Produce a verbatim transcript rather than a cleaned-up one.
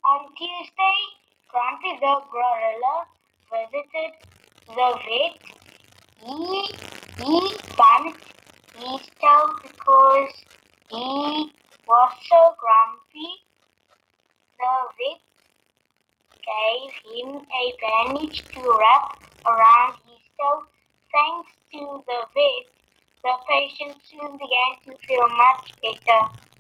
On Tuesday, Grumpy the gorilla visited the vet. He, he bumped his toe because he was so grumpy. The vet gave him a bandage to wrap around his toe. Thanks to the vet, the patient soon began to feel much better.